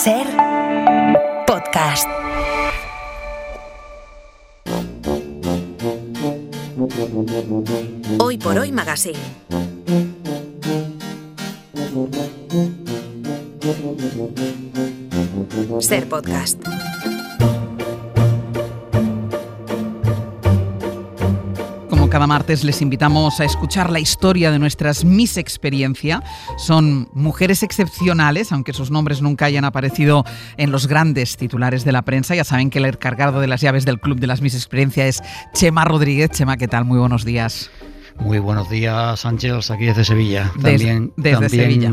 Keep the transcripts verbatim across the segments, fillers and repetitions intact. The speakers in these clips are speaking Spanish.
Ser podcast. Hoy por Hoy Magazine. Ser podcast. Cada martes les invitamos a escuchar la historia de nuestras Miss Experiencia. Son mujeres excepcionales, aunque sus nombres nunca hayan aparecido en los grandes titulares de la prensa. Ya saben que el encargado de las llaves del Club de las Miss Experiencia es Chema Rodríguez. Chema, ¿qué tal? Muy buenos días. Muy buenos días, Ángeles, aquí desde Sevilla. Des, también, desde también, Sevilla.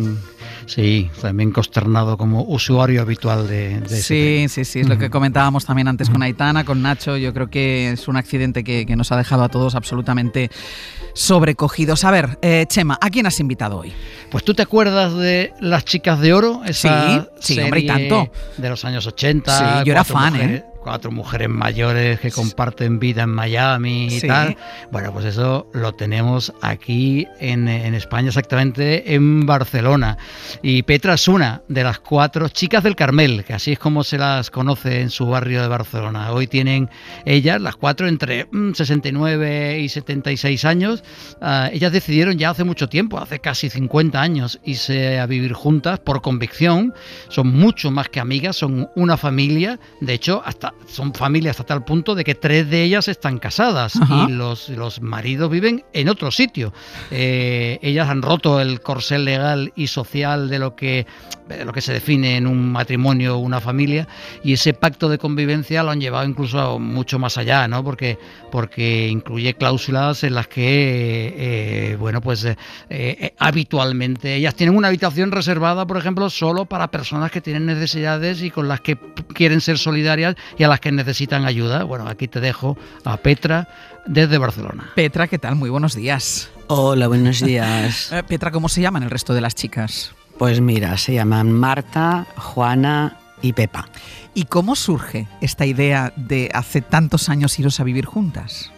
Sí, también consternado como usuario habitual de, de Sí, sí, sí, es lo que comentábamos también antes con Aitana, con Nacho. Yo creo que es un accidente que, que nos ha dejado a todos absolutamente sobrecogidos. A ver, eh, Chema, ¿a quién has invitado hoy? Pues tú te acuerdas de Las Chicas de Oro, esa sí, sí, serie hombre, y tanto. De los años ochenta. Sí, yo era fan, mujeres, ¿eh? Cuatro mujeres mayores que comparten vida en Miami y sí. tal. Bueno, pues eso lo tenemos aquí en, en España, exactamente en Barcelona. Y Petra es una de las cuatro chicas del Carmel, que así es como se las conoce en su barrio de Barcelona. Hoy tienen ellas, las cuatro, entre mm, sesenta y nueve y setenta y seis años. Uh, ellas decidieron ya hace mucho tiempo, hace casi cincuenta años, irse a vivir juntas por convicción. Son mucho más que amigas, son una familia. De hecho, hasta son familias hasta tal punto de que tres de ellas están casadas. Ajá. Y los, los maridos viven en otro sitio. Eh, ellas han roto el corsé legal y social de lo que de lo que se define en un matrimonio o una familia, y ese pacto de convivencia lo han llevado incluso mucho más allá, ¿no? Porque, porque incluye cláusulas en las que eh, bueno, pues eh, eh, habitualmente ellas tienen una habitación reservada, por ejemplo, solo para personas que tienen necesidades y con las que quieren ser solidarias y a las que necesitan ayuda. Bueno, aquí te dejo a Petra desde Barcelona. Petra, ¿qué tal? Muy buenos días. Hola, buenos días. Eh, Petra, ¿cómo se llaman el resto de las chicas? Pues mira, se llaman Marta, Juana y Pepa. ¿Y cómo surge esta idea de hace tantos años iros a vivir juntas?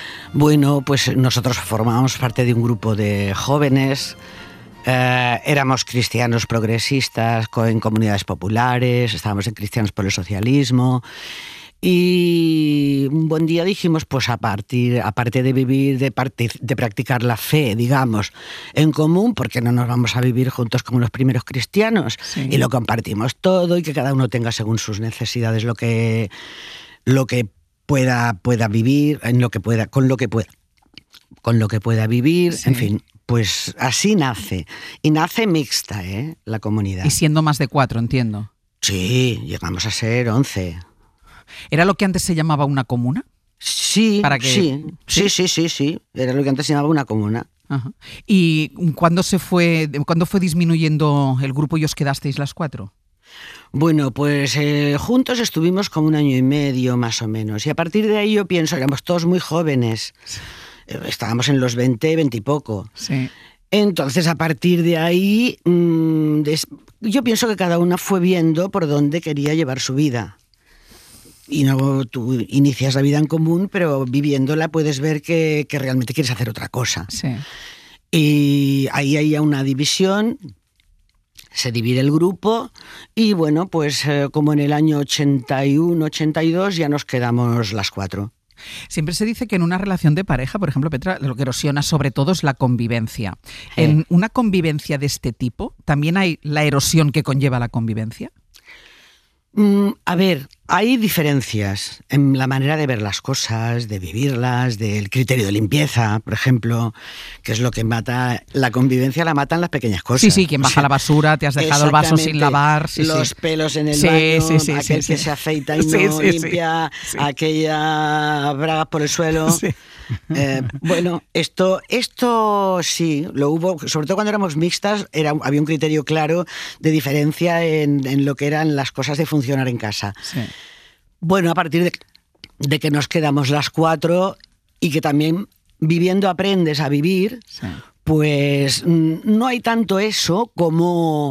Bueno, pues nosotros formábamos parte de un grupo de jóvenes, eh, éramos cristianos progresistas en comunidades populares, estábamos en Cristianos por el Socialismo. Y un buen día dijimos, pues a partir, aparte de vivir, de, partir, de practicar la fe, digamos, en común, porque no nos vamos a vivir juntos como los primeros cristianos, sí. Y lo compartimos todo y que cada uno tenga según sus necesidades lo que, lo que pueda, pueda vivir, en lo que pueda, con lo que pueda, con lo que pueda vivir, sí. En fin. Pues así nace. Y nace mixta, ¿eh? La comunidad. Y siendo más de cuatro, entiendo. Sí, llegamos a ser once. ¿Era lo que antes se llamaba una comuna? Sí, ¿Para que... sí, sí, sí, sí, sí, era lo que antes se llamaba una comuna. Ajá. ¿Y cuándo se fue, cuándo fue disminuyendo el grupo y os quedasteis las cuatro? Bueno, pues eh, juntos estuvimos como un año y medio más o menos, y a partir de ahí yo pienso, éramos todos muy jóvenes, estábamos en los veinte, veinte y poco. Sí. Entonces, a partir de ahí, mmm, des... yo pienso que cada una fue viendo por dónde quería llevar su vida. Y no, tú inicias la vida en común, pero viviéndola puedes ver que, que realmente quieres hacer otra cosa. Sí. Y ahí hay una división, se divide el grupo y bueno, pues eh, como en el año ochenta y uno, ochenta y dos ya nos quedamos las cuatro. Siempre se dice que en una relación de pareja, por ejemplo, Petra, lo que erosiona sobre todo es la convivencia. Eh. ¿En una convivencia de este tipo también hay la erosión que conlleva la convivencia? Mm, a ver, hay diferencias en la manera de ver las cosas, de vivirlas, del criterio de limpieza, por ejemplo, que es lo que mata la convivencia, la matan las pequeñas cosas. Sí, sí, quien baja o sea, la basura, te has dejado el vaso sin lavar. Sí, los sí. pelos en el sí, baño, sí, sí, aquel sí, que sí. se afeita y no sí, sí, limpia, sí, sí. aquella bragas por el suelo. Sí. Eh, bueno, esto, esto sí, lo hubo, sobre todo cuando éramos mixtas, era, había un criterio claro de diferencia en, en lo que eran las cosas de funcionar en casa. Sí. Bueno, a partir de, de que nos quedamos las cuatro y que también viviendo aprendes a vivir, sí. Pues no hay tanto eso como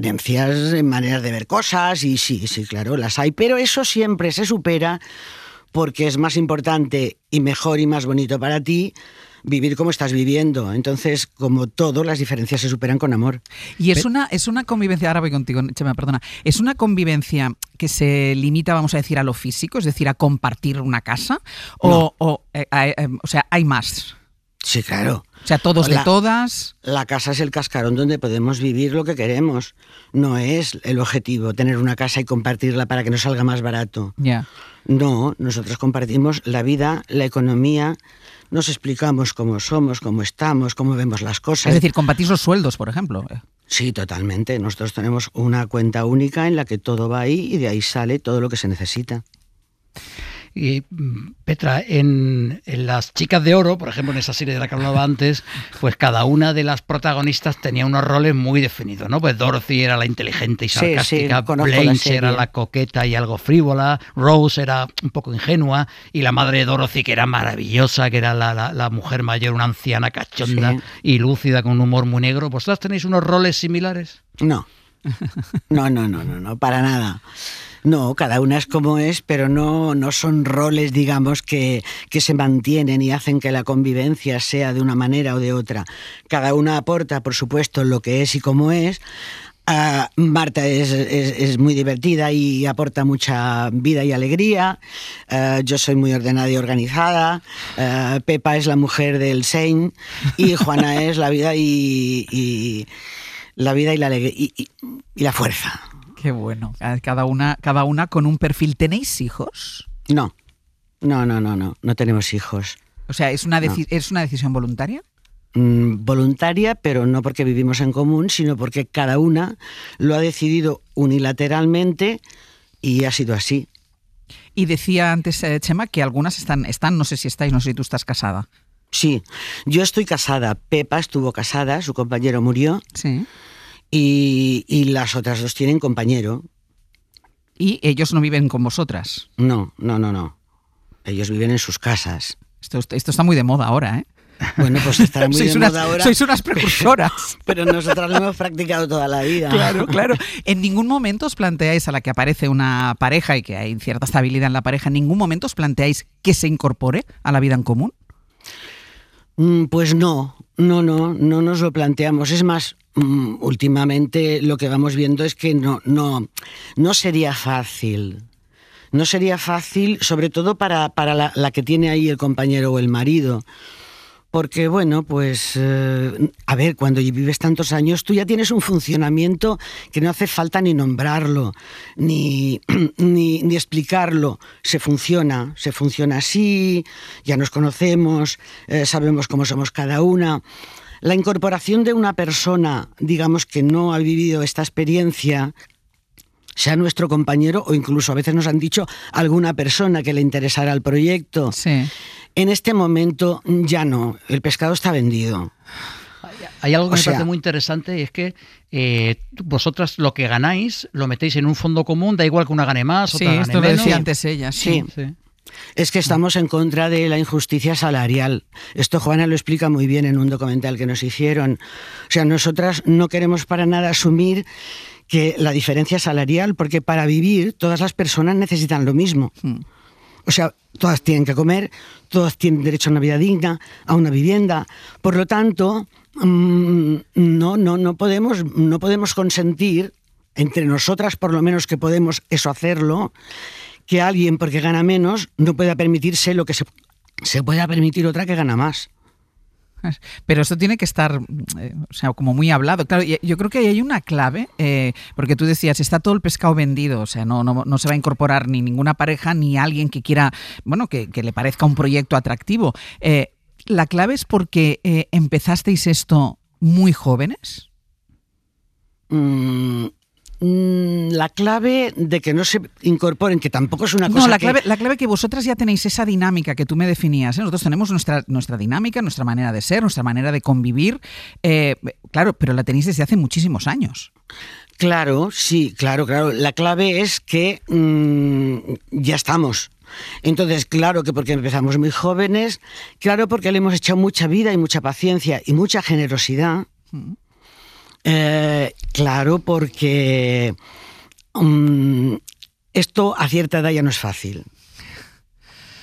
diferencias en maneras de ver cosas y sí, sí, claro, las hay, pero eso siempre se supera porque es más importante y mejor y más bonito para ti vivir como estás viviendo. Entonces, como todo, las diferencias se superan con amor. Y es una, es una convivencia, ahora voy contigo, Chema, perdona, es una convivencia que se limita, vamos a decir, a lo físico, es decir, a compartir una casa, o, no. o, eh, eh, eh, o sea, hay más. Sí, claro. O sea, todos la, de todas. La casa es el cascarón donde podemos vivir lo que queremos. No es el objetivo tener una casa y compartirla para que nos salga más barato. Ya. Yeah. No, nosotros compartimos la vida, la economía, nos explicamos cómo somos, cómo estamos, cómo vemos las cosas. Es decir, compartís los sueldos, por ejemplo. Sí, totalmente. Nosotros tenemos una cuenta única en la que todo va ahí y de ahí sale todo lo que se necesita. Y Petra, en, en Las Chicas de Oro, por ejemplo, en esa serie de la que hablaba antes, pues cada una de las protagonistas tenía unos roles muy definidos, ¿no? Pues Dorothy era la inteligente y sarcástica, sí, sí, Blanche era la coqueta y algo frívola, Rose era un poco ingenua, y la madre de Dorothy, que era maravillosa, que era la, la, la mujer mayor, una anciana cachonda sí. y lúcida, con un humor muy negro. ¿Vosotras tenéis unos roles similares? No, no, no, no, no, no, para nada. No, cada una es como es, pero no, no son roles, digamos, que, que se mantienen y hacen que la convivencia sea de una manera o de otra. Cada una aporta, por supuesto, lo que es y cómo es. Uh, Marta es, es, es muy divertida y aporta mucha vida y alegría. Uh, yo soy muy ordenada y organizada. Uh, Pepa es la mujer del Sein y Juana es la vida y, y la vida y la alegría y, y, y la fuerza. Qué bueno. Cada una, cada una con un perfil. ¿Tenéis hijos? No, no, no, no, no. No tenemos hijos. O sea, ¿es una, deci- no. ¿es una decisión voluntaria? Mm, voluntaria, pero no porque vivimos en común, sino porque cada una lo ha decidido unilateralmente y ha sido así. Y decía antes, eh, Chema, que algunas están, están, no sé si estáis, no sé si tú estás casada. Sí, yo estoy casada. Pepa estuvo casada, su compañero murió. Sí. Y, y las otras dos tienen compañero. ¿Y ellos no viven con vosotras? No, no, no, no. Ellos viven en sus casas. Esto, esto está muy de moda ahora, ¿eh? Bueno, pues estará muy sois de unas, moda ahora. Sois unas precursoras. Pero, pero nosotras lo hemos practicado toda la vida. Claro, claro. ¿En ningún momento os planteáis, a la que aparece una pareja y que hay cierta estabilidad en la pareja, en ningún momento os planteáis que se incorpore a la vida en común? Pues no, no, no, no nos lo planteamos. Es más, últimamente lo que vamos viendo es que no, no, no sería fácil. No sería fácil, sobre todo para, para la, la que tiene ahí el compañero o el marido. Porque, bueno, pues, eh, a ver, cuando vives tantos años, tú ya tienes un funcionamiento que no hace falta ni nombrarlo, ni, ni, ni explicarlo. Se funciona, se funciona así, ya nos conocemos, eh, sabemos cómo somos cada una. La incorporación de una persona, digamos, que no ha vivido esta experiencia, sea nuestro compañero o incluso a veces nos han dicho alguna persona que le interesara el proyecto. Sí. En este momento ya no, el pescado está vendido. Hay algo que o me sea, parece muy interesante y es que eh, vosotras lo que ganáis lo metéis en un fondo común, da igual que una gane más, sí, otra gane esto menos. lo decía antes ella. Sí. Sí. sí. Es que estamos en contra de la injusticia salarial. Esto Juana lo explica muy bien en un documental que nos hicieron. O sea, nosotras no queremos para nada asumir que la diferencia salarial, porque para vivir todas las personas necesitan lo mismo. Hmm. O sea, todas tienen que comer, todas tienen derecho a una vida digna, a una vivienda. Por lo tanto, mmm, no, no, no podemos, no podemos consentir, entre nosotras por lo menos que podemos eso hacerlo, que alguien porque gana menos no pueda permitirse lo que se, se pueda permitir otra que gana más. Pero esto tiene que estar, eh, o sea, como muy hablado. Claro, yo creo que ahí hay una clave, eh, porque tú decías, está todo el pescado vendido, o sea, no, no, no se va a incorporar ni ninguna pareja ni alguien que quiera, bueno, que, que le parezca un proyecto atractivo. Eh, ¿La clave es porque eh, empezasteis esto muy jóvenes? Mm. La clave de que no se incorporen, que tampoco es una cosa No, la que... clave, la clave que vosotras ya tenéis esa dinámica que tú me definías, ¿eh? Nosotros tenemos nuestra, nuestra dinámica, nuestra manera de ser, nuestra manera de convivir, eh, claro, pero la tenéis desde hace muchísimos años. Claro, sí, claro, claro. La clave es que mmm, ya estamos. Entonces, claro que porque empezamos muy jóvenes, claro porque le hemos echado mucha vida y mucha paciencia y mucha generosidad. Mm. Eh, claro, porque um, esto a cierta edad ya no es fácil.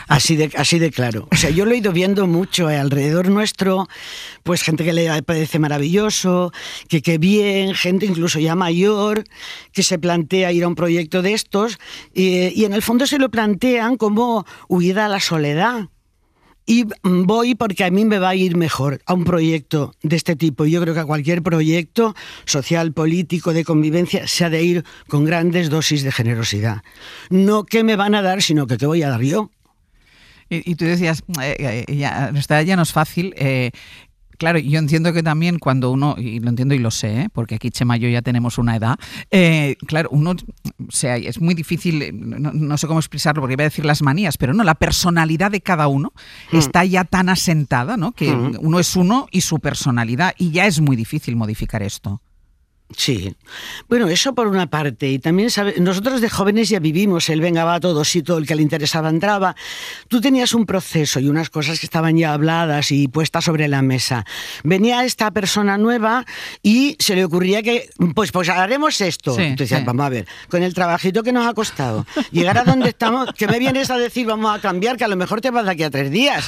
Así de, así de claro. O sea, yo lo he ido viendo mucho eh, alrededor nuestro, pues gente que le parece maravilloso, que qué bien, gente incluso ya mayor, que se plantea ir a un proyecto de estos, eh, y en el fondo se lo plantean como huida a la soledad. Y voy porque a mí me va a ir mejor a un proyecto de este tipo. Yo creo que a cualquier proyecto social, político, de convivencia, se ha de ir con grandes dosis de generosidad. No qué me van a dar, sino que qué voy a dar yo. Y, y tú decías, eh, eh, ya, nuestra edad ya no es fácil. Eh, Claro, yo entiendo que también cuando uno, y lo entiendo y lo sé, ¿eh? Porque aquí Chema y yo ya tenemos una edad, eh, claro, uno, o sea, es muy difícil, no, no sé cómo expresarlo porque iba a decir las manías, pero no, la personalidad de cada uno mm. está ya tan asentada, ¿no? Que mm. uno es uno y su personalidad, y ya es muy difícil modificar esto. Sí, bueno, eso por una parte, y también sabe, nosotros de jóvenes ya vivimos el venga va todos y todo el que le interesaba entraba. Tú tenías un proceso y unas cosas que estaban ya habladas y puestas sobre la mesa. Venía esta persona nueva y se le ocurría que, pues, pues haremos esto. Sí, Tú decías, sí. vamos a ver, con el trabajito que nos ha costado, llegar a donde estamos, que me vienes a decir vamos a cambiar, que a lo mejor te vas de aquí a tres días.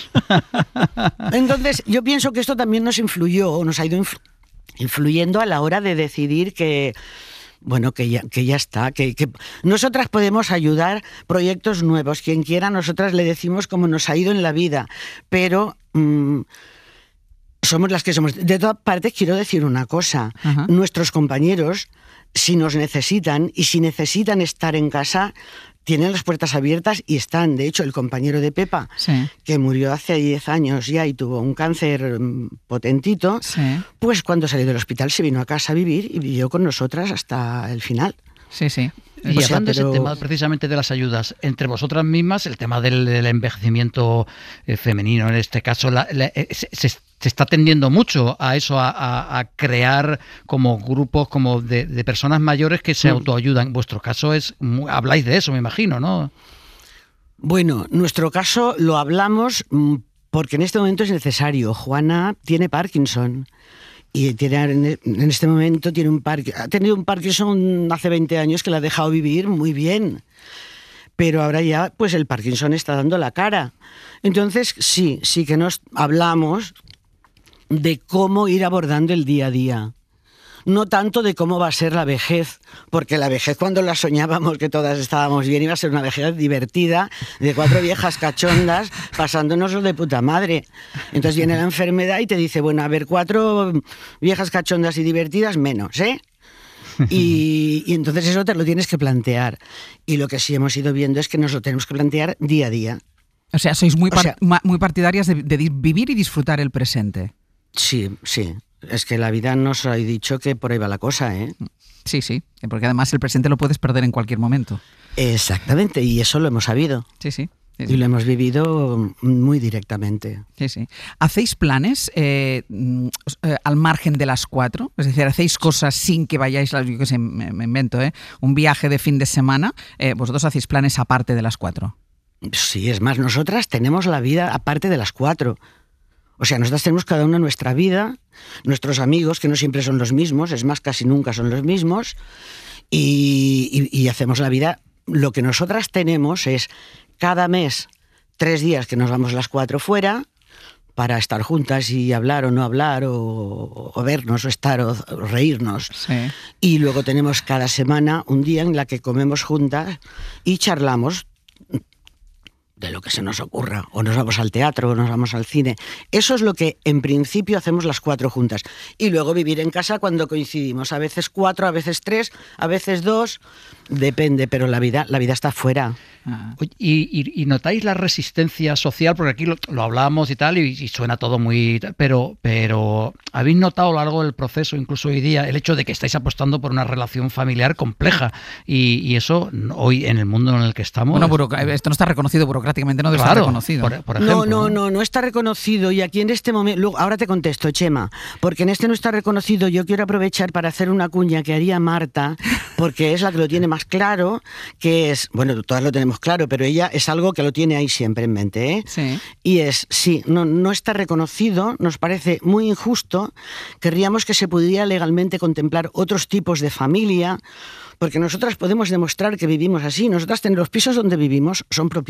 Entonces, yo pienso que esto también nos influyó, nos ha ido influyendo. influyendo a la hora de decidir que, bueno, que ya, que ya está, que, que nosotras podemos ayudar proyectos nuevos, quien quiera, nosotras le decimos cómo nos ha ido en la vida, pero mmm, somos las que somos. De todas partes, quiero decir una cosa, uh-huh. nuestros compañeros, si nos necesitan y si necesitan estar en casa, tienen las puertas abiertas y están. De hecho, el compañero de Pepa, sí. que murió hace diez años ya y tuvo un cáncer potentito, sí. pues cuando salió del hospital se vino a casa a vivir y vivió con nosotras hasta el final. Sí, sí. Y o sea, hablando pero... ese tema precisamente de las ayudas, entre vosotras mismas, el tema del, del envejecimiento eh, femenino, en este caso, la, la, se, se, se está tendiendo mucho a eso, a, a, a crear como grupos como de, de personas mayores que se mm. autoayudan. En vuestro caso es, habláis de eso, me imagino, ¿no? Bueno, nuestro caso lo hablamos porque en este momento es necesario. Juana tiene Parkinson. Y tiene, en este momento tiene un par, ha tenido un Parkinson hace veinte años que la ha dejado vivir muy bien. Pero ahora ya pues el Parkinson está dando la cara. Entonces sí, sí que nos hablamos de cómo ir abordando el día a día. No tanto de cómo va a ser la vejez, porque la vejez cuando la soñábamos que todas estábamos bien iba a ser una vejez divertida, de cuatro viejas cachondas pasándonos de puta madre. Entonces viene la enfermedad y te dice, bueno, a ver, cuatro viejas cachondas y divertidas menos, ¿eh? Y, y entonces eso te lo tienes que plantear. Y lo que sí hemos ido viendo es que nos lo tenemos que plantear día a día. O sea, sois muy, par- o sea, muy partidarias de, de vivir y disfrutar el presente. Sí, sí. Es que la vida nos ha dicho que por ahí va la cosa, ¿eh? Sí, sí, porque además el presente lo puedes perder en cualquier momento. Exactamente, y eso lo hemos sabido. Sí, sí. Sí, sí. Y lo hemos vivido muy directamente. Sí, sí. ¿Hacéis planes eh, eh, al margen de las cuatro? Es decir, ¿hacéis cosas sin que vayáis, yo qué sé, me, me invento, ¿eh? un viaje de fin de semana? Eh, ¿Vosotros hacéis planes aparte de las cuatro? Sí, es más, nosotras tenemos la vida aparte de las cuatro. O sea, nosotras tenemos cada una nuestra vida, nuestros amigos, que no siempre son los mismos, es más, casi nunca son los mismos, y, y, y hacemos la vida. Lo que nosotras tenemos es cada mes tres días que nos vamos las cuatro fuera para estar juntas y hablar o no hablar, o, o vernos, o estar, o, o reírnos. Sí. Y luego tenemos cada semana un día en la que comemos juntas y charlamos de lo que se nos ocurra, o nos vamos al teatro, o nos vamos al cine. Eso es lo que en principio hacemos las cuatro juntas. Y luego vivir en casa cuando coincidimos, a veces cuatro, a veces tres, a veces dos, depende, pero la vida, la vida está fuera. Ah. ¿Y, y, y notáis la resistencia social? Porque aquí lo, lo hablábamos y tal, y, y suena todo muy... Pero, pero ¿habéis notado a lo largo del proceso, incluso hoy día, el hecho de que estáis apostando por una relación familiar compleja? Y, y eso, hoy, en el mundo en el que estamos... Bueno, buro, esto no está reconocido burocráticamente, no debe claro, estar reconocido. Por, por ejemplo, no, no, no, no está reconocido. Y aquí en este momento... Luego, ahora te contesto, Chema, porque en este no está reconocido. Yo quiero aprovechar para hacer una cuña que haría Marta, porque es la que lo tiene más claro, que es... Bueno, todas lo tenemos claro, pero ella es algo que lo tiene ahí siempre en mente, ¿eh? Sí. Y es, sí, no, no está reconocido, nos parece muy injusto, querríamos que se pudiera legalmente contemplar otros tipos de familia, porque nosotras podemos demostrar que vivimos así. Nosotras, los pisos donde vivimos son propiedad nuestra.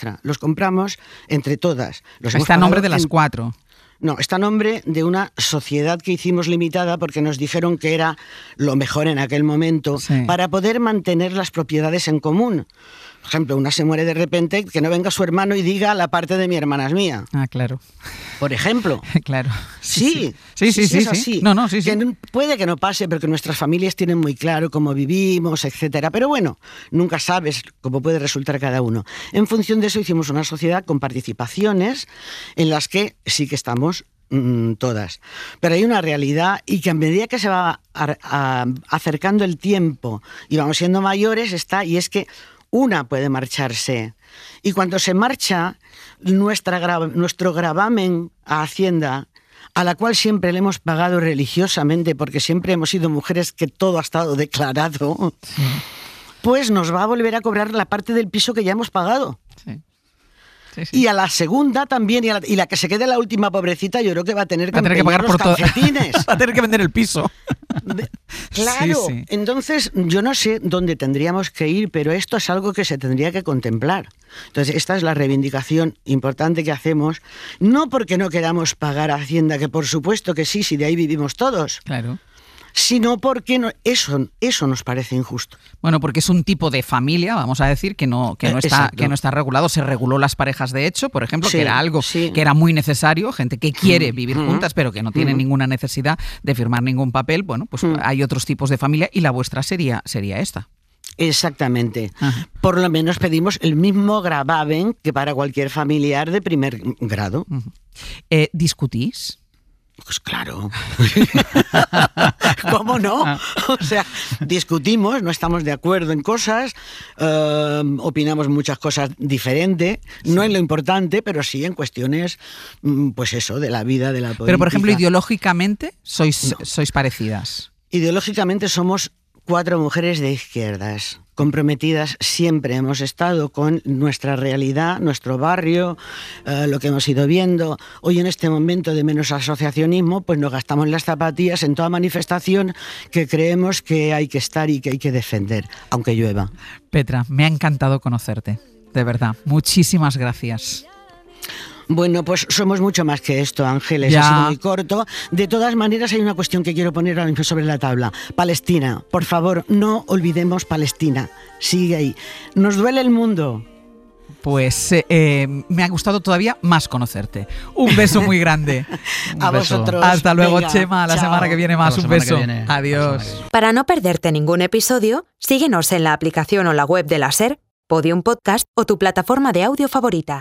nuestra. Los compramos entre todas. Los está a nombre de las en... cuatro. No, está a nombre de una sociedad que hicimos limitada porque nos dijeron que era lo mejor en aquel momento, sí, para poder mantener las propiedades en común. Por ejemplo, una se muere de repente, que no venga su hermano y diga la parte de mi hermana es mía. Ah, claro. Por ejemplo. Claro. Sí. Sí, sí, sí. sí, sí, es sí. así. No, no, sí, sí. Que puede que no pase, porque nuestras familias tienen muy claro cómo vivimos, etcétera. Pero bueno, nunca sabes cómo puede resultar cada uno. En función de eso hicimos una sociedad con participaciones en las que sí que estamos mmm, todas. Pero hay una realidad, y que a medida que se va a, a, acercando el tiempo y vamos siendo mayores, está, y es que una puede marcharse. Y cuando se marcha, nuestra gra- nuestro gravamen a Hacienda, a la cual siempre le hemos pagado religiosamente, porque siempre hemos sido mujeres que todo ha estado declarado, sí, pues nos va a volver a cobrar la parte del piso que ya hemos pagado. Sí. Sí, sí. Y a la segunda también, y, a la, y la que se quede la última pobrecita, yo creo que va a tener que, va a tener que pagar los por todo. calcetines. Va a tener que vender el piso. De, claro, sí, sí. Entonces yo no sé dónde tendríamos que ir, pero esto es algo que se tendría que contemplar. Entonces esta es la reivindicación importante que hacemos, no porque no queramos pagar a Hacienda, que por supuesto que sí, si de ahí vivimos todos. Claro. Sino porque no, eso, eso nos parece injusto. Bueno, porque es un tipo de familia, vamos a decir, que no, que no, está, que no está regulado. Se reguló las parejas de hecho, por ejemplo, sí, que era algo sí. que era muy necesario, gente que quiere vivir uh-huh. juntas, pero que no tiene uh-huh. ninguna necesidad de firmar ningún papel. Bueno, pues uh-huh. hay otros tipos de familia, y la vuestra sería, sería esta. Exactamente. Ajá. Por lo menos pedimos el mismo gravamen que para cualquier familiar de primer grado. Uh-huh. Eh, ¿Discutís? Pues claro. ¿Cómo no? O sea, discutimos, no estamos de acuerdo en cosas, eh, opinamos muchas cosas diferentes, sí. no en lo importante, pero sí en cuestiones, pues eso, de la vida, de la política. Pero, por ejemplo, ideológicamente sois, no. sois parecidas. Ideológicamente somos cuatro mujeres de izquierdas. Comprometidas siempre hemos estado con nuestra realidad, nuestro barrio, eh, lo que hemos ido viendo. Hoy, en este momento de menos asociacionismo, pues nos gastamos las zapatillas en toda manifestación que creemos que hay que estar y que hay que defender, aunque llueva. Petra, me ha encantado conocerte, de verdad. Muchísimas gracias. Bueno, pues somos mucho más que esto, Ángeles, ya. Ha sido muy corto. De todas maneras, hay una cuestión que quiero poner ahora mismo sobre la tabla. Palestina, por favor, no olvidemos Palestina. Sigue ahí. Nos duele el mundo. Pues eh, me ha gustado todavía más conocerte. Un beso muy grande. Un a beso. Vosotros. Hasta luego, Venga, Chema. A la chao. semana que viene más. Un beso. Adiós. Para no perderte ningún episodio, síguenos en la aplicación o la web de la SER, Podium Podcast o tu plataforma de audio favorita.